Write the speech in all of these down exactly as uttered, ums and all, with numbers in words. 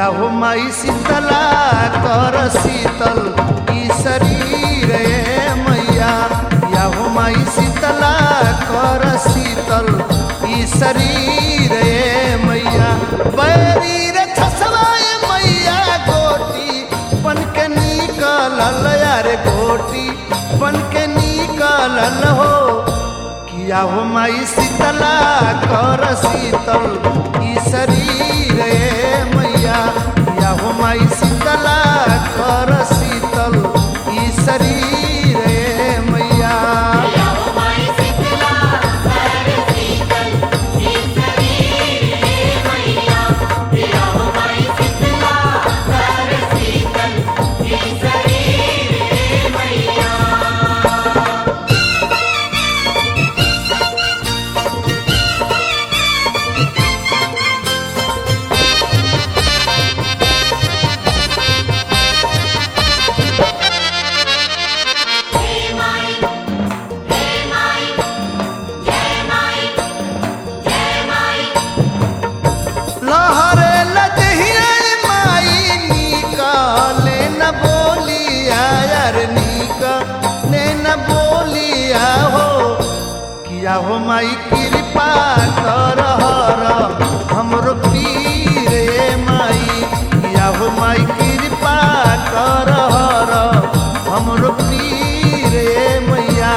किया हो माई शीतला कर शीतल ई शरीर ए मैया किया हो माई शीतला कर शीतल ई शरीर ए मैया बैरी रे छसवाए मैया गोटी बन के निकलल यार गोटी बन के निकलल हो किया हो माई शीतला कर शीतल ई शरीर ए मैया किया हो माई शीतला कर शीतल ई शरीर ए मैया किया हो माई कृपा कर हर हमरो पीर ए माई किया हो माई कृपा कर हर हमरो पीर ए मैया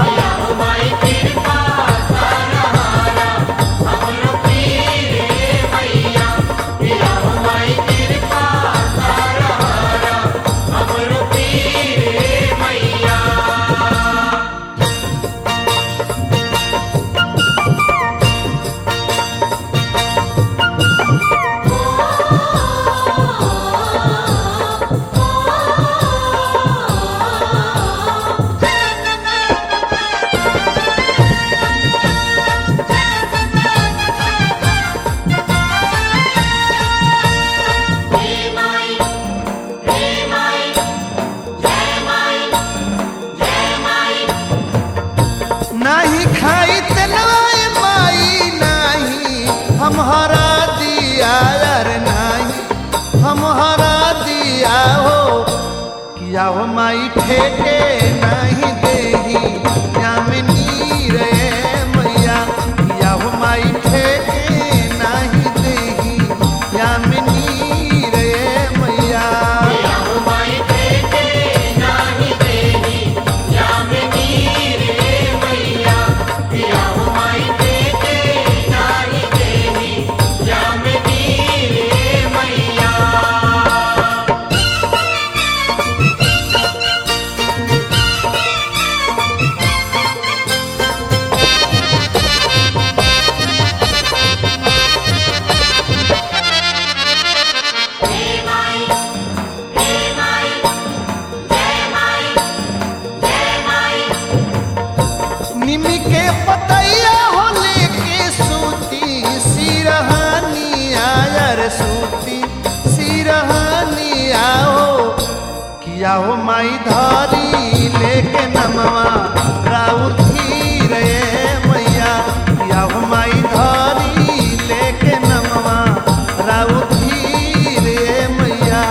नहीं खाई तेलवाए माई नहीं हम हरा दिया यार नहीं हम हरा दिया हो किया हो माई ठेके नहीं देही यामिनी रे मैया किया हो माई ठेके नहीं देही यामिनी रे मैया निमी के पतैया हो लेके सूती सिरहानिया यार सूती सिरहानिया हो किया हो माई धारी लेके नमवा राउथी रे मैया किया हो माई धारी लेके नमवा राउथी रे मैया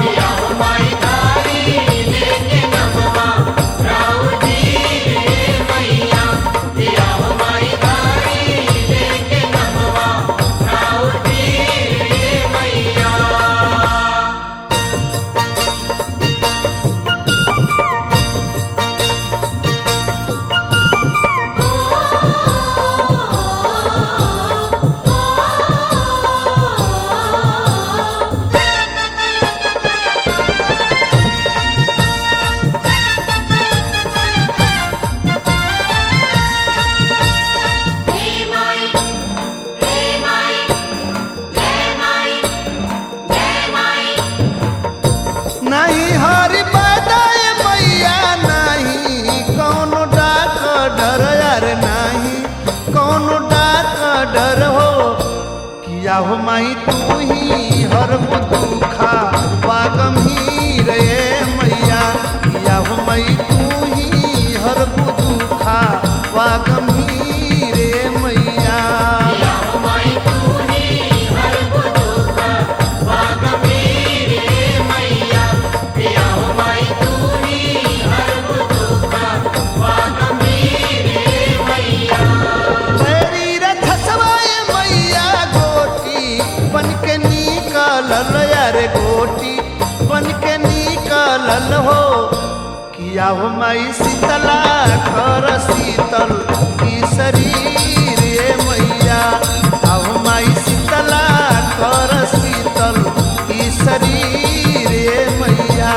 नहीं हरि बदाय मैया नहीं कौनो डाक डर यार नहीं कौनो डाक डर हो किया हो माई तू ही हर दुखा वागमी रे मैया किया हो माई तू ही हर दुखा वागमी रे मैया किया हो माई तू ही हर दुखा वागमी चलल हो किया हो माई शीतला कर शीतल की शरीर ए मैया आओ माई शीतला कर शीतल की शरीर ए मैया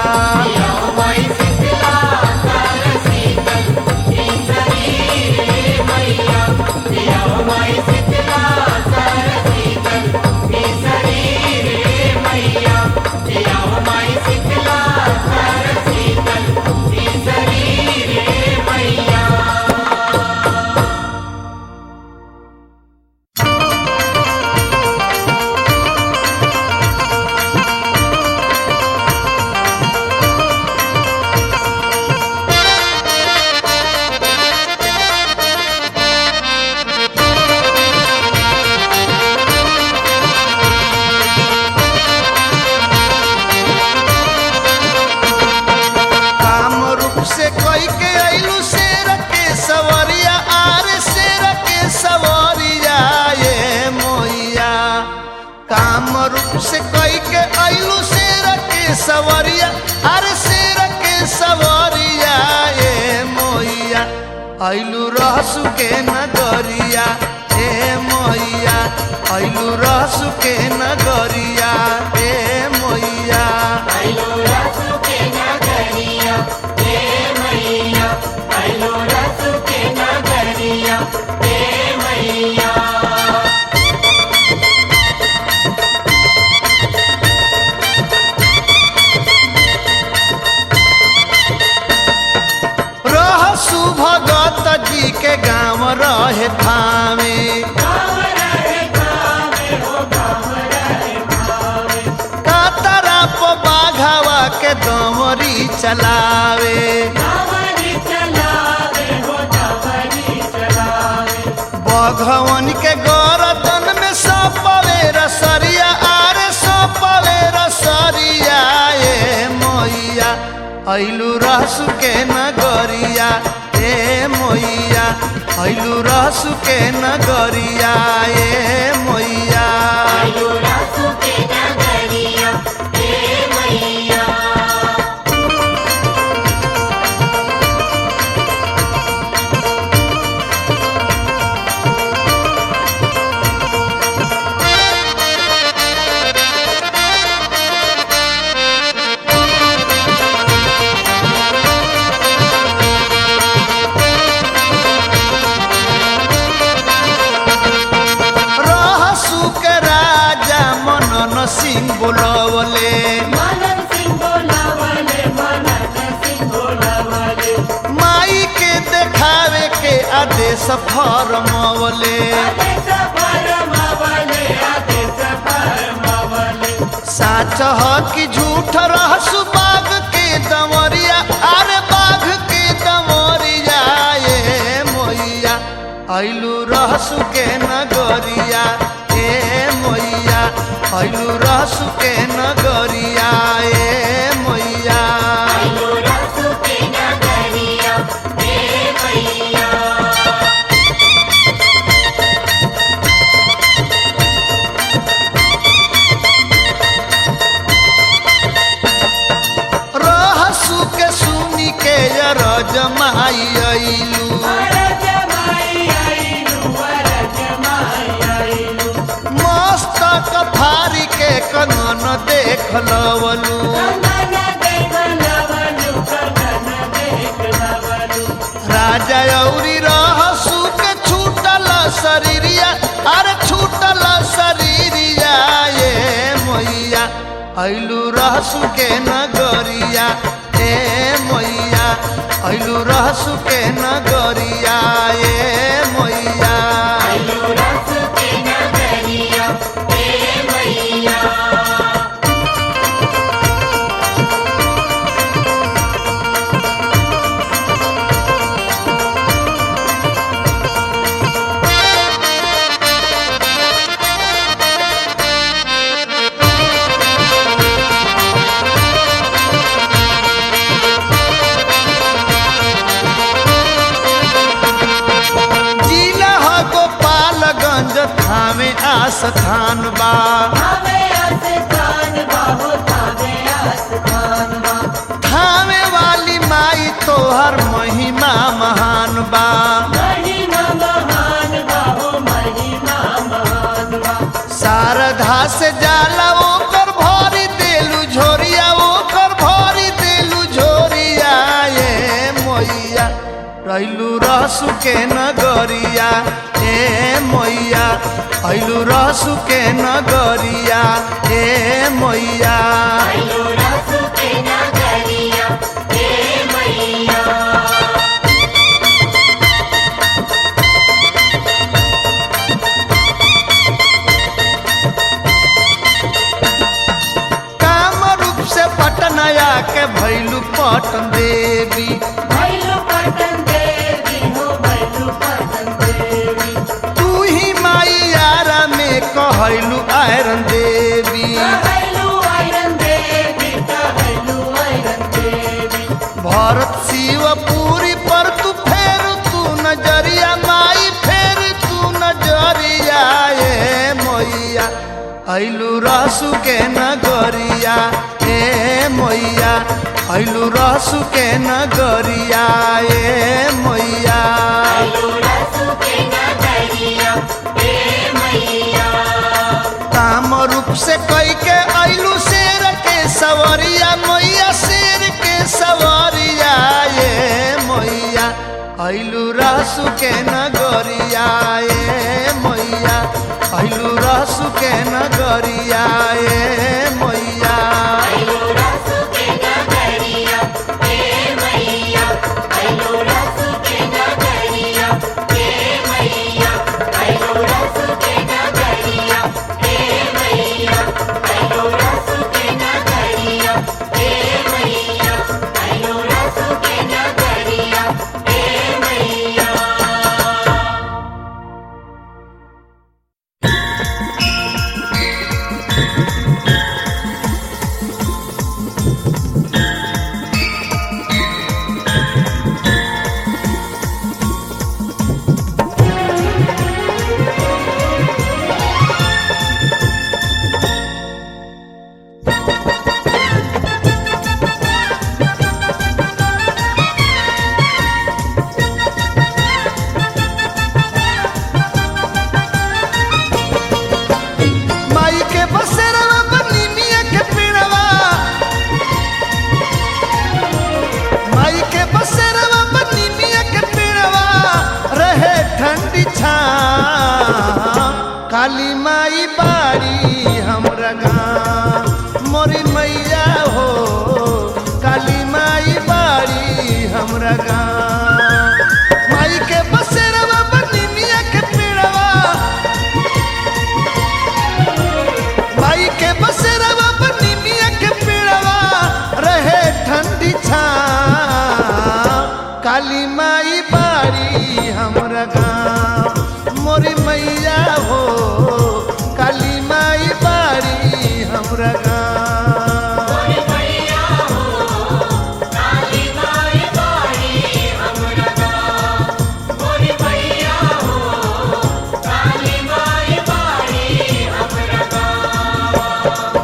से कई के आइलू शेर के सवरिया अरे शेर के सवरिया ए मोइया आइलू रहसु के नगरिया ए मोइया आइलू रहसु के नगरिया ए मोइया आइलू रहसु के नगरिया ए मैया आइलू रहसु के नगरिया ए मैया भगत जी के गाँव रहे थामे कातरा प बाघावा के दमरी चलावे बघवन के गरदन में सपवे रसरिया आरे सपवे रसरिया ए मोइया आइलू रहसु के नगरिया ए मोइया आइलू रहसु के नगरिया ए मोइया आइलू रहसु के नगरिया ए मैया सिंह बोलावले मनन सिंह बोलावले मनन सिंह बोलावले माई के देखावे के आदेश फरमावले आदेश फरमावले आदेश फरमावले साच ह कि झूठ रहसु बाघ के दमरिया अरे बाघ के दमरिया ए मोइया आइलू रहसु के नगरिया ए मोइया आइलू रहसु के नगरिया ए मोइया आइलू रहसु के नगरिया ए मैया रहसु के सुनी के रजमाई आइलू मस्तक फारी के कनन देख लवलू राजा औरी रहसु के छूटल शरीरिया अरे छूटल शरीरिया ए मोइया आइलू रहसु के नगरिया ए मोइया आइलू रहसु के नगरिया ए मोइया आइलू रहसु के नगरिया ए मैया थामे आस्थान बा थामे आस्थान बा हो थामे आस्थान बा तोहर महिमा महान बा। महिमा महान बा हो महिमा महान बा। शारदा से जाला ओकर भरी देलू झोरिया, ओकर भरी देलू झोरिया ए मैया रैलू रहसु के नगरिया ए मैया अइलू रहसु के नगरिया ए मैया। आइलो रसु के नगरिया ए मैया। कामरूप से पटनया के भैलू पटन देवी। भैलू पटन देवी हो भैलू पटन देवी। तू ही माई आरा में कहलू आयरन देवी। कहलू आयरन देवी कहलू आयरन देवी। भरत शिवपुरी पर तू फेर तू नजरिया माई फेर तू नजरिया ए मैया अइलू रहसु के नगरिया ए मैया अइलू रहसु के नगरिया ए मैया। आइलो रसु के नगरिया ए मैया। कामरूप से कई के अइलू शेर के सवरिया मैया शेर के सवरिया ए मैया अइलू रहसु के नगरिया ए मैया अइलू रहसु के नगरिया ए मैया। आइलो रसु के नगरिया ए मैया। आइलो रसु के नगरिया ए मैया। आइलो रसु के नगरिया ए मैया। आइलो रसु के नगरिया ए मैया। आइलो रसु के नगरिया ए मैया। माई के बसेरवा बनिनिया के पेड़वा माई के बसेरवा बनिनिया के पेड़वा रहे ठंडी छाँ काली माई बाड़ी हमरा गाँव मोरी मैया हो काली माई बाड़ी हमरा गाँव। माई के बसेरवा बनिनिया के पेड़वा माई के बसेरवा बनिनिया के पेड़वा रहे ठंडी छाँ काली माई बाड़ी हमरा गाँव मोरी मैया हो काली माई बाड़ी हमरा गाँव। मोरी मैया हो काली माई बाड़ी हमरा गाँव। मोरी मैया हो काली माई बाड़ी हमरा गाँव।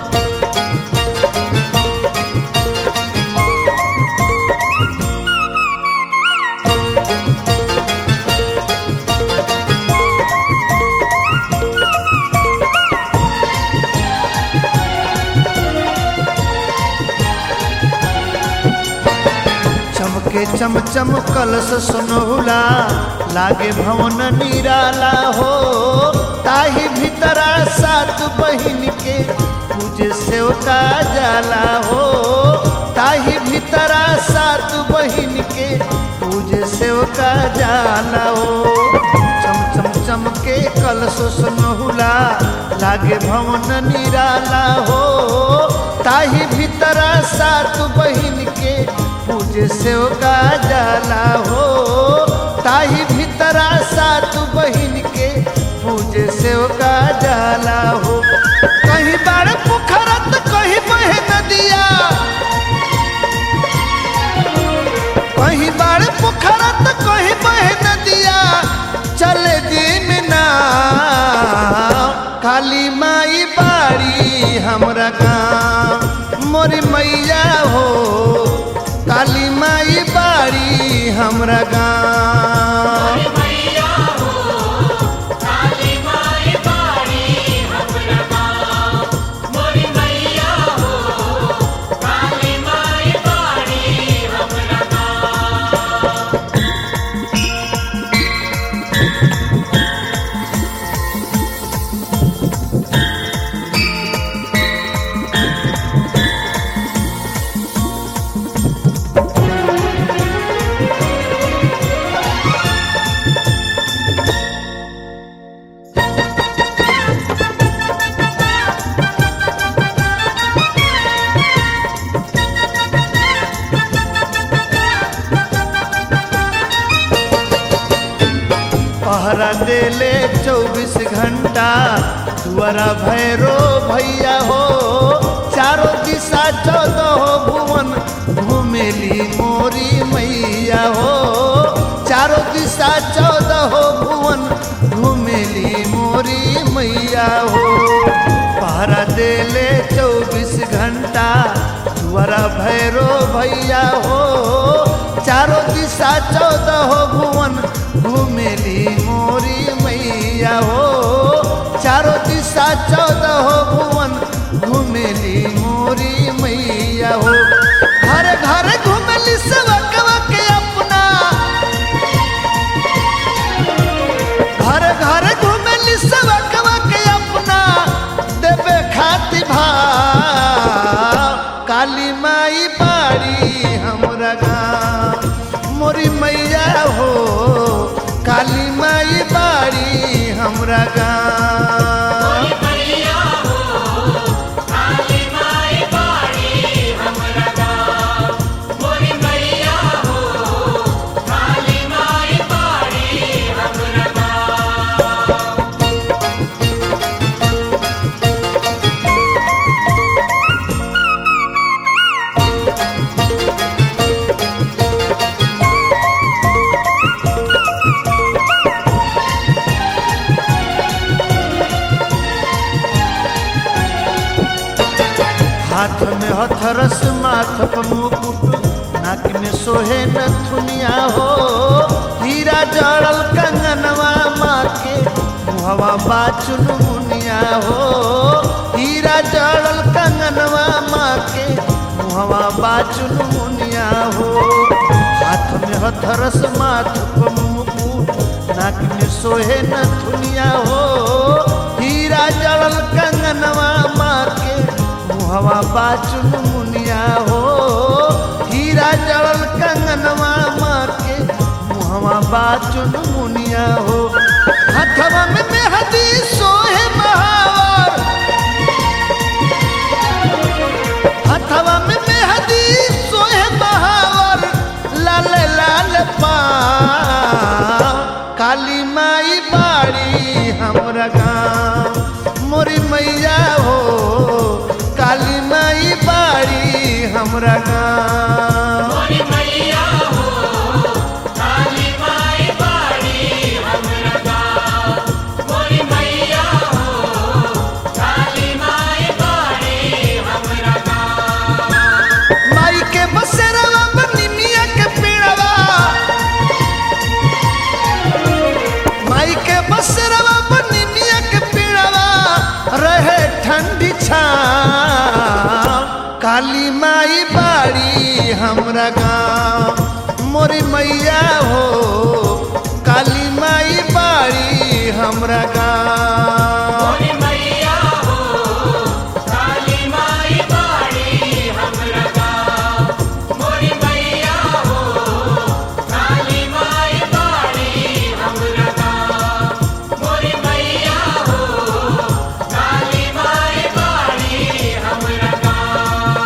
चमके चमचम कलश सुनहुला लागे भवन निराला हो ताही भीतरा सात बहिन के पूजे सेवका जाला हो ताही भीतरा सात बहिन के पूजे सेवका जाला हो। चम चम चमके कलश सुनहुला लागे भवन निराला हो ताही भीतरा सात बहिन के पूजे सेवका जाला हो ताही भीतरा सात बहिन के पूजे सेवका जाला हो। कहीं बाड़ पोखरा त कहीं बहे नदिया कहीं बाड़ पोखरा त कहीं बहे नदिया चले दिन ना काली माई बाड़ी हमरा गाँव मोरी मैया हो काली माई बाड़ी हमरा गाँव। मोरी मैया हो काली माई बाड़ी हमरा गाँव। मोरी मैया हो काली माई बाड़ी हमरा गाँव। पहरा देले चौबीस घंटा दुआरा भैरो भैया हो। चारों दिशा चौदह भुवन घूमेली मोरी मैया हो। चारों दिशा चौदह भुवन घूमेली मोरी मैया हो। पहरा देले चौबीस घंटा दुआरा भैरो भैया हो। चारों दिशा चौदह भुवन घूमेली मोरी मैया हो। चारों दिशा चौदह भुवन घूमेली मोरी मैया हो। घर घर घूमेली सेवकवा के अपना। घर घर घूमेली सेवकवा के अपना देवे खातिर भाव। काली माई बाड़ी हमरा गाँव। मोरी मैया हो काली माई बाड़ी हमरा गाँव। मोरी मैया हो काली माई बाड़ी हमरा गाँव। मोरी मैया हो काली माई बाड़ी हमरा गाँव। हाथ में हथरस माथ पर मुकुट नाक में सोहे नथुनिया हो। हीरा जड़ल कंगनवा माँ के मुहवा बाचुन मुनिया हो। हीरा जड़ल कंगनवा माँ के मुहवा बाचुन मुनिया हो। हाथ में हथरस माथ पर मुकुट नाक में सोहे नथुनिया हो। हीरा जड़ल कंगनवा माँ के मुहवा बाचुन मुनिया हो। हीरा जड़ल कंगनवा माँ के मुहवा बाचुन मुनिया हो। हथवा में मेहंदी सोहे महावर। हथवा में मेहंदी सोहे महावर। लाल लाल पाँव। काली माई बाड़ी हमरा गाँव। मोरी मैया हो काली माई बाड़ी हमरा गाँव। मोरी मैया हो काली माई बाड़ी हमरा गाँव। मोरी मैया हो काली माई बाड़ी हमरा गाँव। माई के बसेरवा बनी मिया के पेड़वा। माई के बसेरवा बनी मिया के पेड़वा। रहे ठंडी छाँव। काली माई बाड़ी हमरा गाँव। मोरी मैया हो काली माई बाड़ी हमरा गाँव। मोरी मैया हो काली माई बाड़ी हमरा गाँव। मोरी मैया हो काली माई बाड़ी हमरा गाँव। मोरी मैया हो काली माई बाड़ी हमरा गाँव।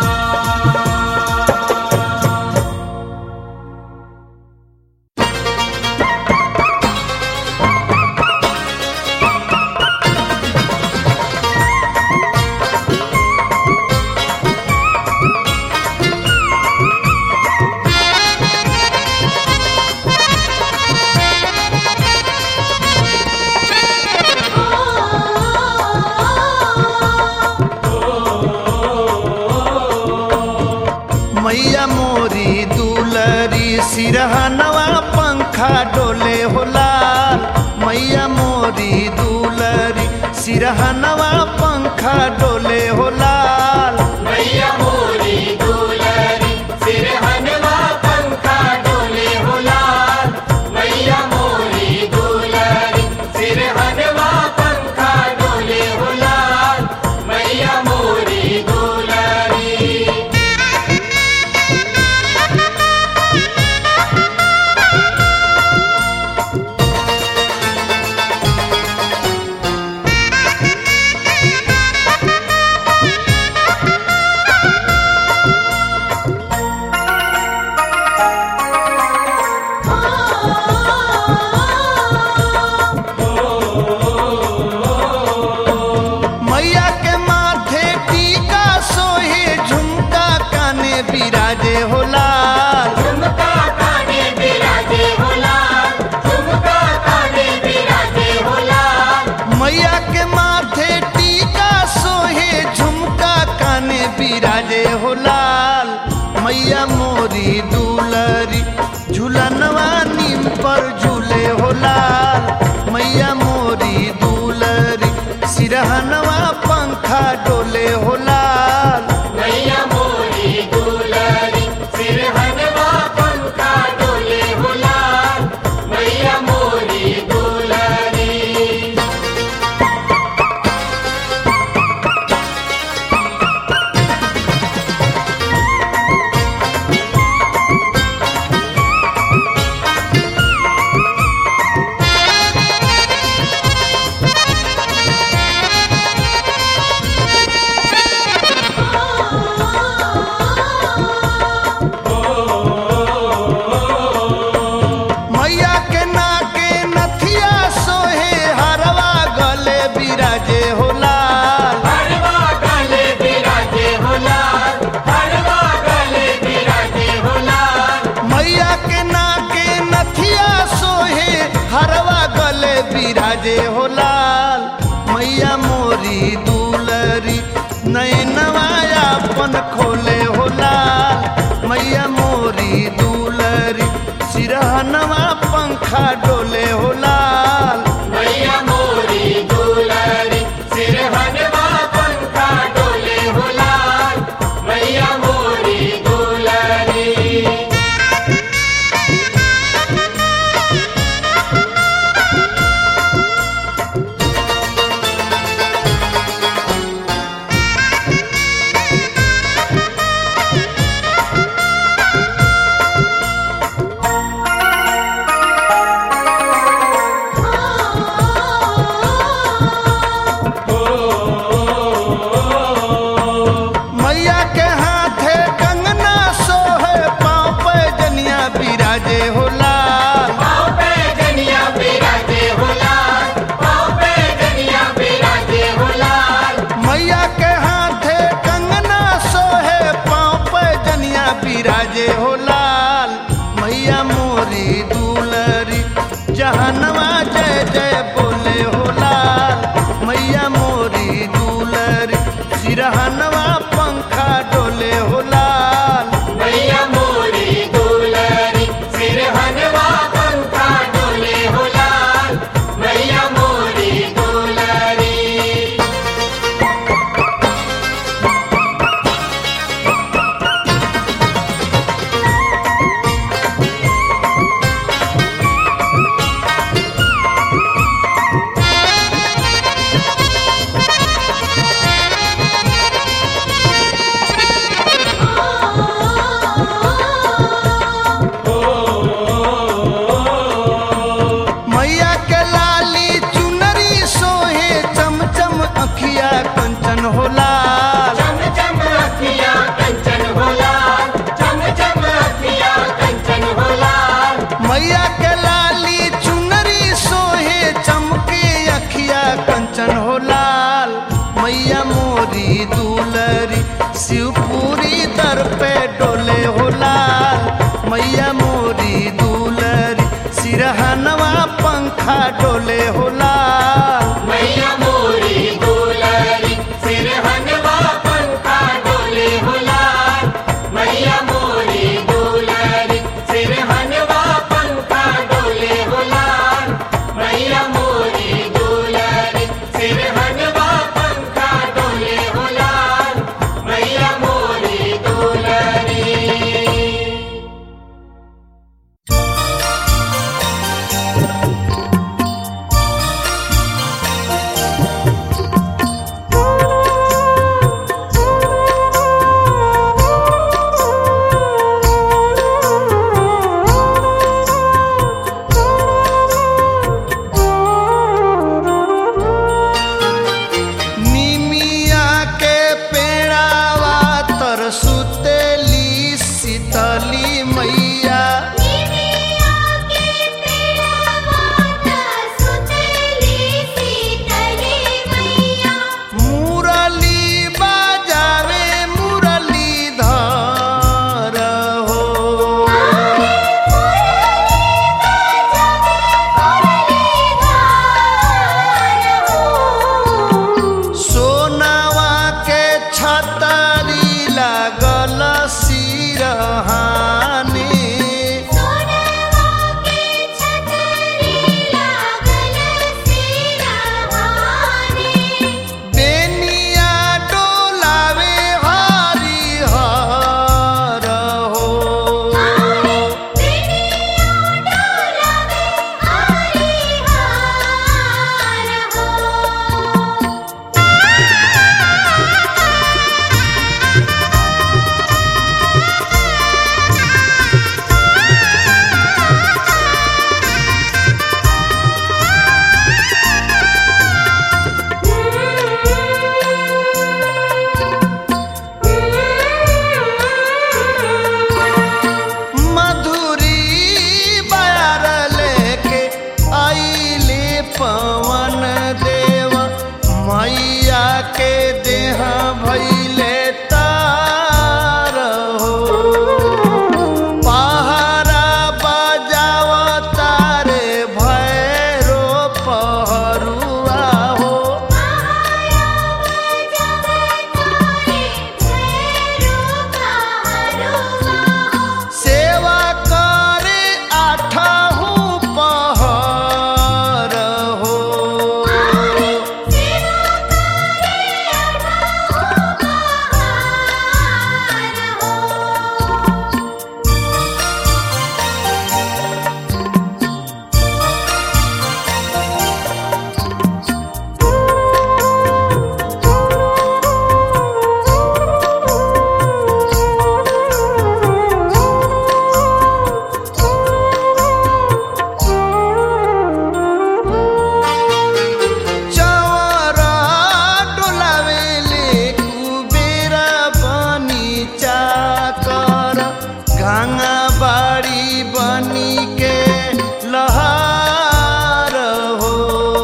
मैया मोरी दुलरी सिरहनवा पंखा डोले हो लाल मैया मोरी दुलरी सिरहनवा पंखा डोले हो लाल मैया मोरी दुलरी सिरहनवा पंखा डोले हो लाल मैया मोरी दुलरी सिरहनवा पंखा डोले हो लाल मैया मोरी दुलरी। मैया के माथे टीका सोहे झुमका काने बिराजे हो लाल झुमका काने बिराजे हो लाल झुमका काने बिराजे हो लाल मैया के माथे टीका सोहे झुमका काने बिराजे हो लाल मैया मोरी दुलरी झूलनवा नीम पर झूले हो लाल मैया मोरी दुलरी सिरहनवा पंखा डोले हो लाल मैया मोरी दुलरी सिरहनवा पंखा डोले हो लाल मैया मोरी दुलरी। मैया के नाके नथिया सोहे हरवा गले बिराजे हो लाल हरवा गले बिराजे हो लाल हरवा गले बिराजे हो लाल मैया के नाके नथिया सोहे हरवा गले बिराजे हो लाल मैया मोरी दुलरी नैनवा अपन खोले हो लाल मैया मोरी दुलरी सिरहनवा पंखा डोले हो लाल मैया मोरी दुलरी सिरहनवा पंखा डोले हो लाल मैया मोरी दुलरी। मैया के हाथे कंगना सोहे पाँव पे जनिया बिराजे हो लाल पाँव पे जनिया बिराजे हो लाल पाँव पे जनिया बिराजे हो लाल मैया के हाथे कंगना सोहे पाँव पे जनिया बिराजे हो लाल मैया मोरी दुलरी जहनवा जय जय बोले हो लाल मैया मोरी दुलरी सिरहनवा पंखा डोले हो लाल मैया मोरी दुलरी सिरहनवा पंखा डोले हो लाल मैया मोरी दुलरी। मैया के लाली चुनरी सोहे चमचम अखिया कंचन हो लाल चम चम अखियाँ कंचन हो लाल चम चम अखियाँ कंचन हो लाल मैया के लाली चुनरी सोहे चमके अखिया कंचन हो लाल मैया मोरी दुलरी शिवपुरी दर पे डोले हो लाल मैया मोरी दुलरी सिरहनवा पंखा डोले हो लाल मैया मोरी दुलरी सिरहनवा पंखा डोले हो लाल मैया मोरी दुलरी सिरहनवा पंखा डोले सिरहानी सोनवा के छतरी लागल सिरहानी बेनिया डोलावे हरि हर हो बेनिया डोलावे हरि हार हो मधुरी बयार लेके आइले पवन देव मैया के देह भैले तार हो पहरा बजाव तारे भैरो पहरुआ हो सेवा करे आठहु पहर हो चवरा डोलावेले कुबेर बनी चाकर गंगा बाड़ी बनी के लहार हो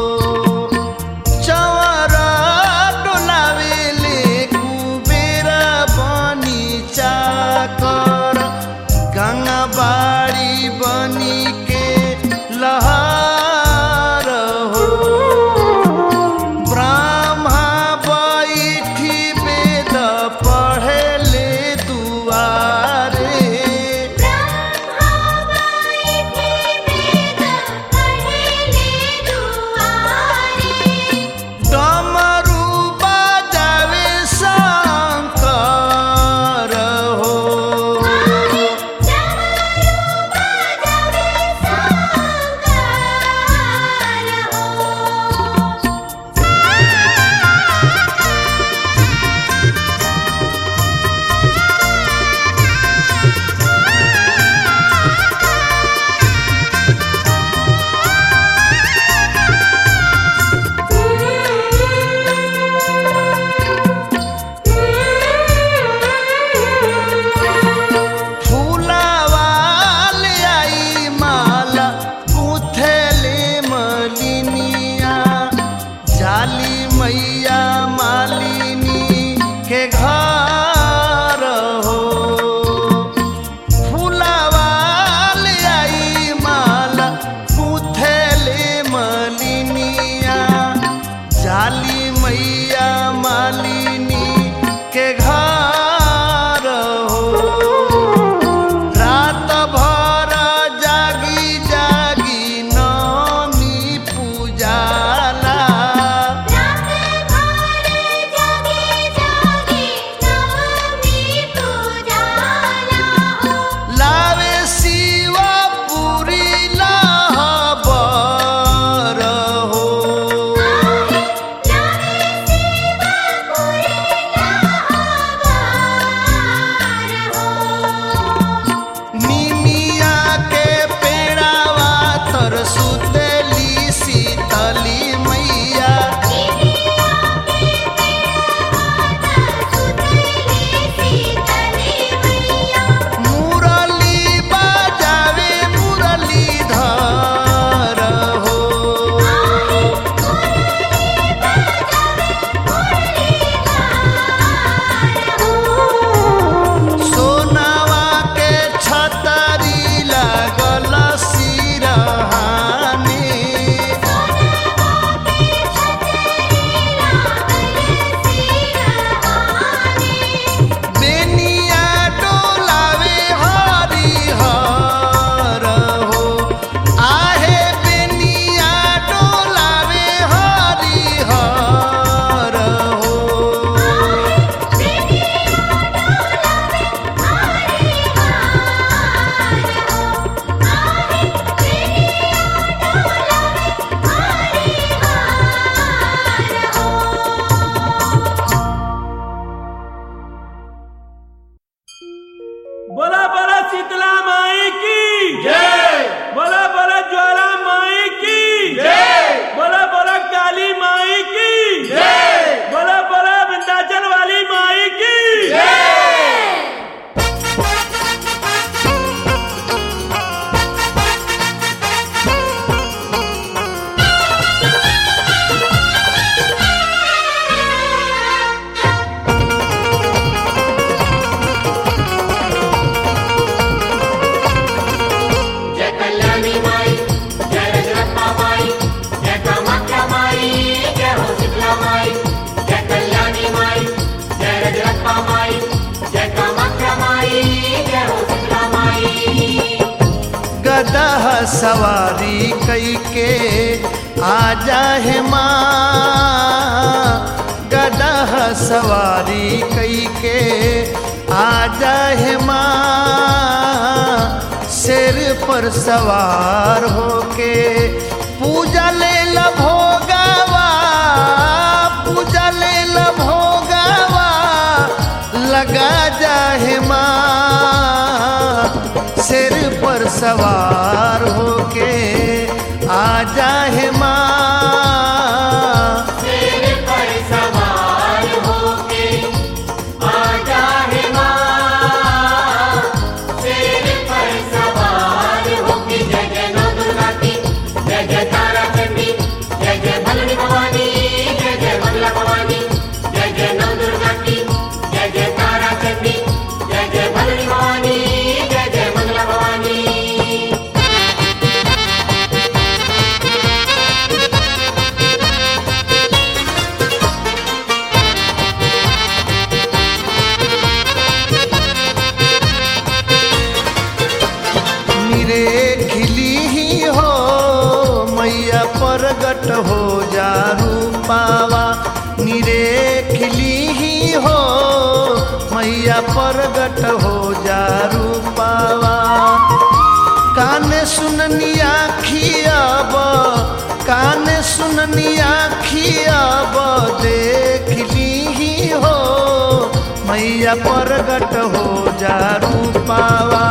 चवरा डोलावेले कुबेर बनी चाकर गंगा बाड़ी बनी के लहार हो ब्रह्मा बैठी वेद पढ़ले दुआरे शीतला माई की जय बोला बोला ज्वाला माई की जय बोला बोला काली माई की जय बोला बोला विंध्याचल वाली माई की जय। जय कल्याणी माई, जय रजरप्पा माई, जय कामाख्या माई, जय हो शीतला माई। जय कल्याणी माई, जय रजरप्पा माई, जय कामाख्या माई, जय हो शीतला माई। गदा सवारी कई के आजा है माँ, गदा सवारी कई के आजा है माँ, सिर पर सवार होके पूजा ले ला भोगावा, पूजा ले ला भोगावा, लगा जाहे माँ, सिर पर सवार होके आ जाहे माँ। सिर पर सवार होके आजा है माँ, सिर पर सवार होके। जय जय नौ दुर्गा की, जय जय तारा चंडी, जय जय भलनी भवानी, जय जय मंगला भवानी। जय जय नौ दुर्गा की, जय जय तारा चंडी, जय जय भलनी भवानी, जय जय मंगला भवानी। निरे खिली ही हो मैया प्रगट हो जा रूपावा, निरे खिली ही हो मैया प्रगट हो जा रूपावा। कान सुननी आखियाब, कान सुननी आखियाब, देख ली ही हो मैया प्रगट हो जा रूपावा।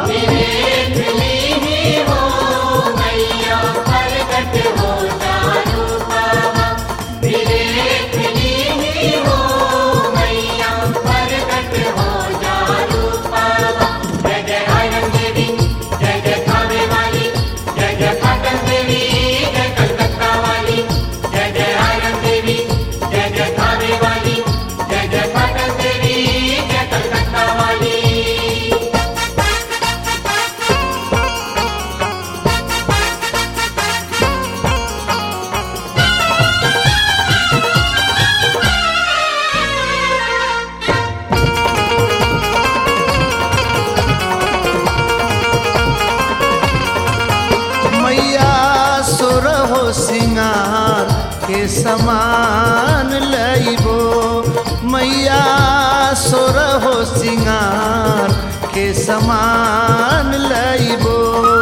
मैया सुर हो सिंगार के समान लइबो, मैया सुर हो सिंगार के समान लइबो।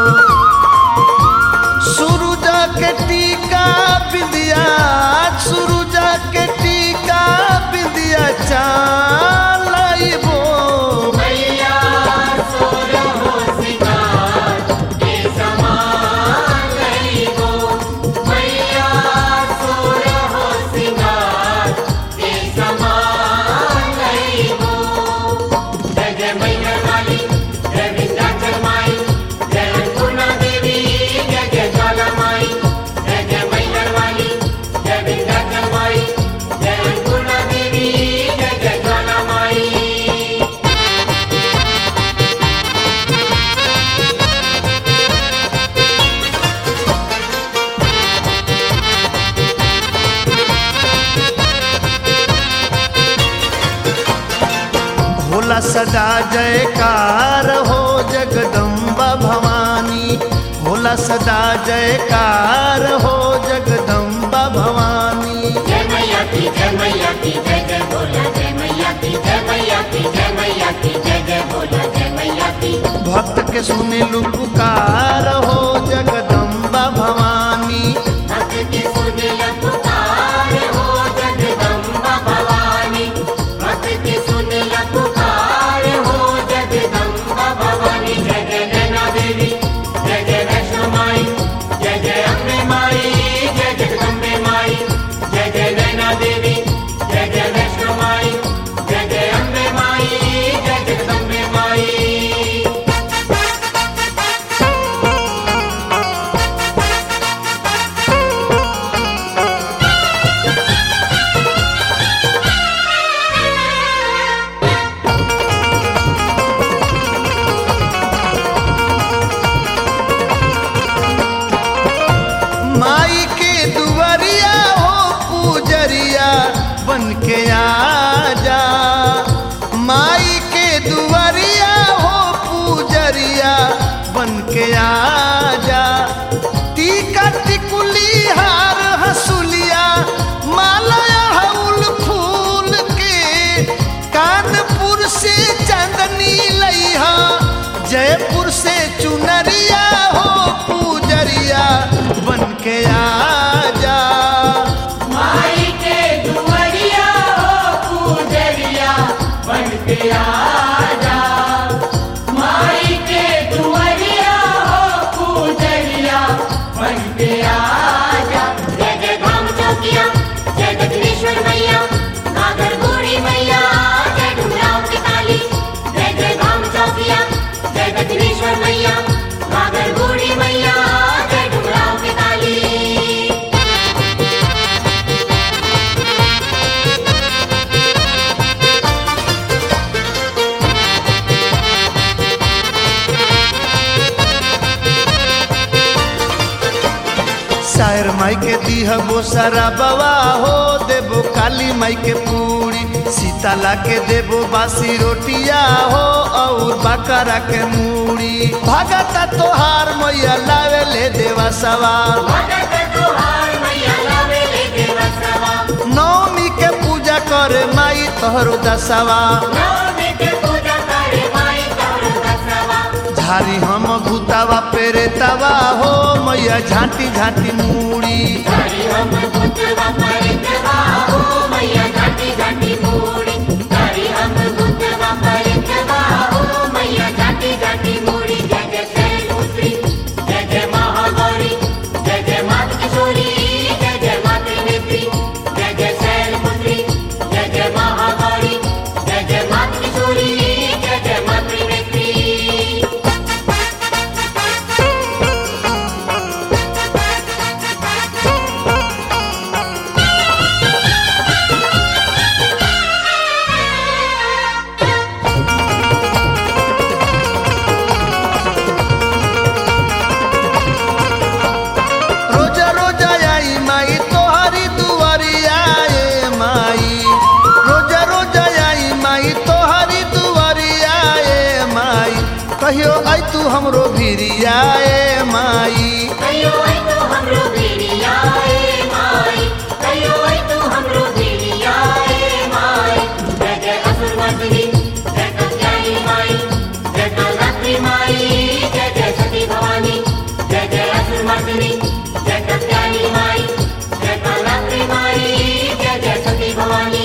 सुरुजा के टीका बिंदिया, सुरुजा के टीका बिंदिया चाल लइबो। होला सदा जयकार हो जगदम्बा भवानी, होला सदा जयकार हो जगदम्बा भवानी। जय मैया की, जय मैया की, जय जय बोला जय मैया की, जय मैया की, जय मैया की, जय जय बोला जय मैया की। भक्त के सुने लु पुकार हो जगदम्बा भवानी, भक्त की सुने ला पुकार हो जगदम्बा भवानी, भक्त की सुने ला पुकार हो जगदम्बा भवानी। के आजा माई के दुआरिया हो पूजरिया बन के आजा टीका टिकुली हार हसुलिया माला हउल फूल के कानपुर से चांदनी लइहा जयपुर से चुनरिया हो पूजरिया बन के आजा माई के दुआरिया हो पूजरिया बन के आजा माई के दुआरिया हो पूजरिया बन के आजा जय जय धाम चौकिया जय दक्षिणेश्वर मैया नागर गोरी मैया जय डुमराव की काली जय जय धाम चौकिया जय दक्षिणेश्वर मैया नागर गोरी मैया जय डुमराव की काली शायर माई के दीह वो सारा बवा हो देबो काली माई के पूरी सीताला के देबो बासी रोटिया हो और बकरा के मूड़ी भगता तोहार मैया लावे ले देवा सवा नवमी के पूजा करे माई तोहरो दसवा झारी हम भूतावा पेरे तवा हो मैया झांटी झांटी मूड़ी झारी हम भूतवा परितवा हो मैया झांटी झांटी मूड़ी झारी हम भूतवा परितवा हो मैया झांटी झांटी मूड़ी जय जय शैलपुत्री जय जय महागौरी जय जय मात किशोरी जय जय मात नेत्री जय जय शैलपुत्री जय जय महागौरी जय जय मात किशोरी जय जय मात नेत्री रोजा रोजा आई माई तोहरी दुआरिया ए माई रोजा रोजा आई माई तोहरी दुआरिया ए माई कहियो आई तू हमरो भिरिया ए माई कहियो आई तू हमरो भिरिया ए माई कहियो आई तू हमरो भिरिया ए माई जय जय असुरमर्दिनी जय कल्याणी माई जय कालरात्रि माई जय जय सती भवानी जय जय असुरमर्दिनी जय कल्याणी माई जय कालरात्रि माई जय जय सती भवानी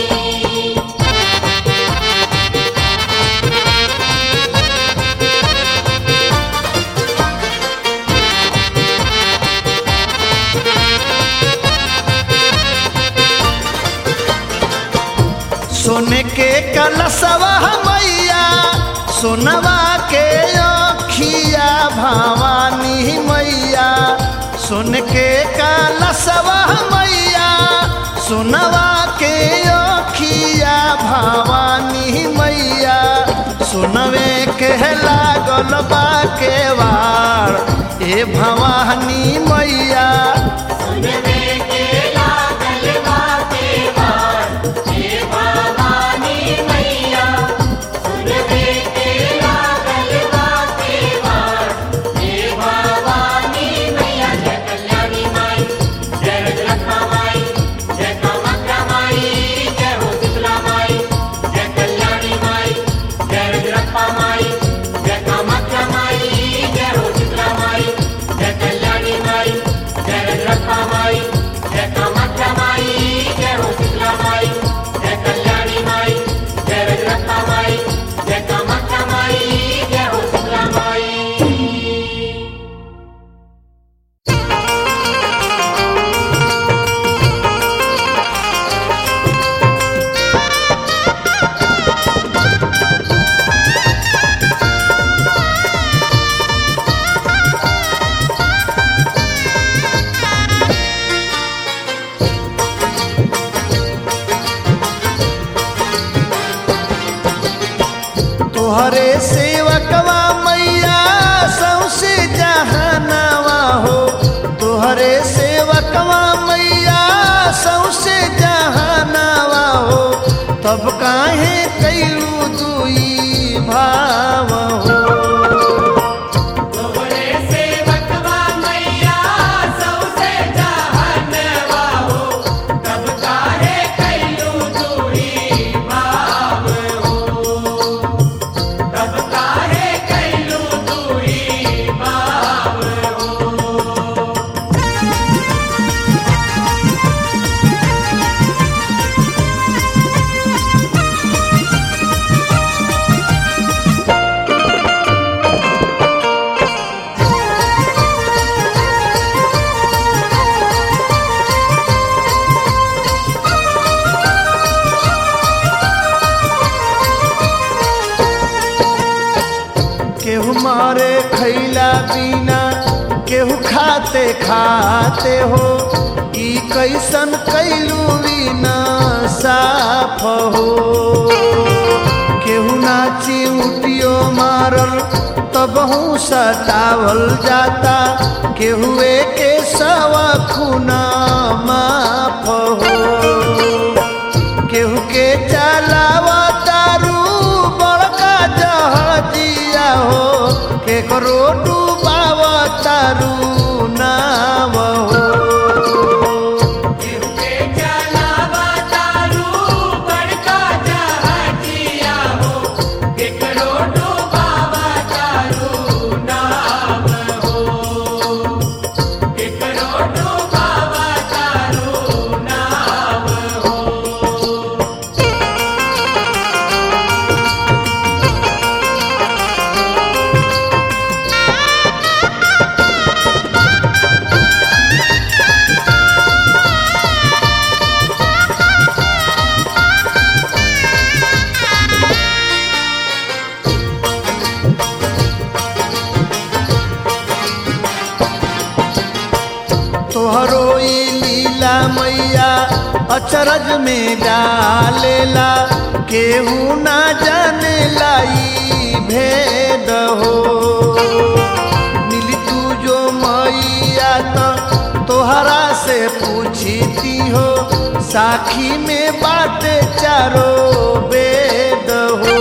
सोने के कलशवा मैया सोनवा के अखिया भवानी मैया सोने के कलशवा मैया सोनवा के अखिया भवानी मैया सोनवे के लागल बा के वार ए भवानी मैया सुनवे के लागल बाते बार हे भवानी मैया सुनवे के लागल बाते बार हे भवानी मैया जय कल्याणी माई जय रजरप्पा माई जय कामाख्या माई जय हो शीतला माई जय कल्याणी माई जय रजरप्पा माई जय कामाख्या माई जय हो शीतला माई जय कल्याणी माई जय रजरप्पा माई जय कामाख्या माई जय हो शीतला माई जय कल्याणी माई जय रजरप्पा माई जय कामाख्या माई जय हो शीतला माई तोहरे सेवकवा मैया सौसे जहानवा हो तोहरे सेवकवा मैया सौसे जहानवा हो काहे कैलू दुई भाव हो। तोहरे सेवकवा मैया सौसे जहनवा हो, तब काहे कैलू दुई भाव हो, तब काहे कैलू दुई भाव हो। केहू मारे खैला बिना केहू खाते खाते हो, ई कैसन कैलू बिना साफ हो। केहू नाची उटियो मारल तबहू सतावल जाता, केहू के सवा खूना माफ हो। केहू के चलावा तारू बड़का जहाजिया हो, केकरो डूबावा तारू नाव हो। केहू के चलावा तारू बड़का जहाजिया हो, केकरो डूबावा तारू नाव हो, केकरो डूबावा तारू नाव हो। तोहरो ई लीला मैया अचरज में डालेला, केहू ना जानेला ई भेद हो। मिली तू जो मैया तो तोहरा से पूछती हो, साखी में बाटे चारो वेद हो।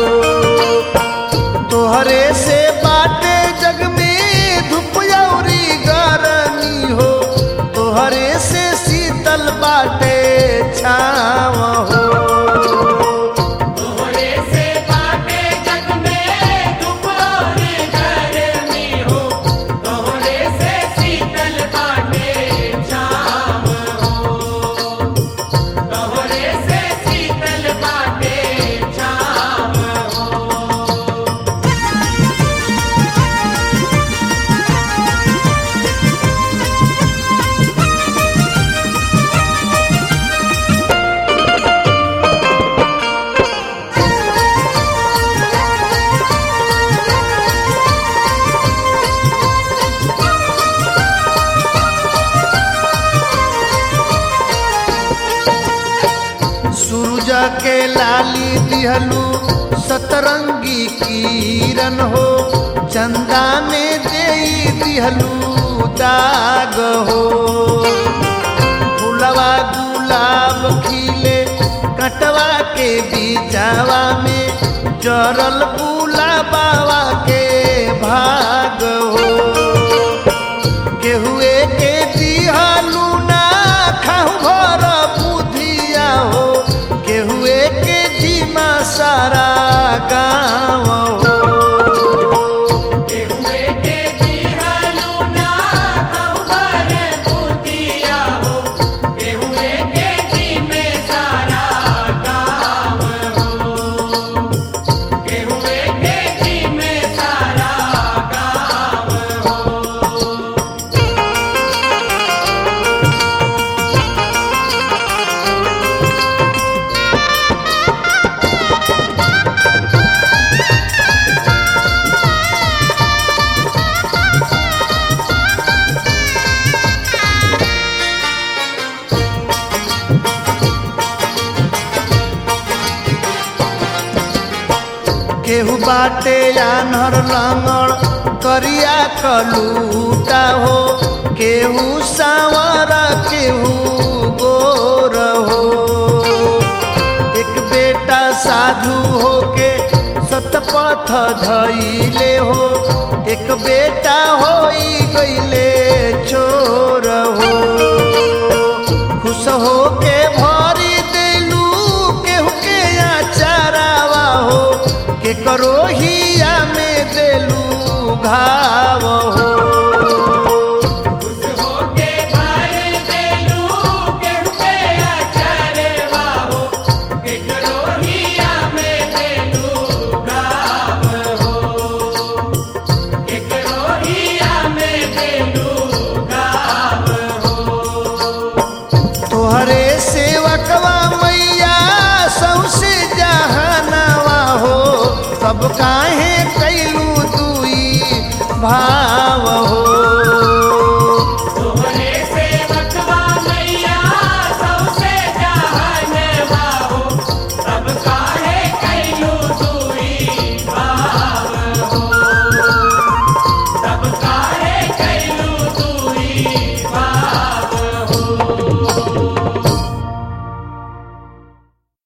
तोहरे से बाटे जग में धूप औरी गरमी हो, तोहरे से शीतल बाटे छाव हो। तोहरे से बाटे जग में धूप और गर्मी हो, तोहरे से शीतल बाटे छाव हो, तोहरे से शीतल बाटे छाव हो। सूरज के लाली दिहलू सतरंगी किरण हो, चंदा में देई दिहलू दाग हो। फूलवा गुलाब खिले कटवा के बीचावा में, जरल गुलाबावा के भाग हो। केहुए के दिहलू ना खाऊ भर बुधिया हो, केहुए के जीमा सारा गाँव हो। केहुए के दिहलू ना खाऊ भर बुधिया हो, केहुए के जी में सारा गाँव हो, केहुए के जी में सारा गाँव हो। केहू बाटे आन्हर लंगड़ करिया कलूटा हो, केहू सावर केहू गोर हो। एक बेटा सा साधु होके सतपथ धइले हो एक बेटा होई गइले चोर हो खुश होके भरी देलू केहू के आचारावा हो के करो हिया में देलू घाव हो तोहरे सेवकवा मैया सौसे जहानवा हो सबका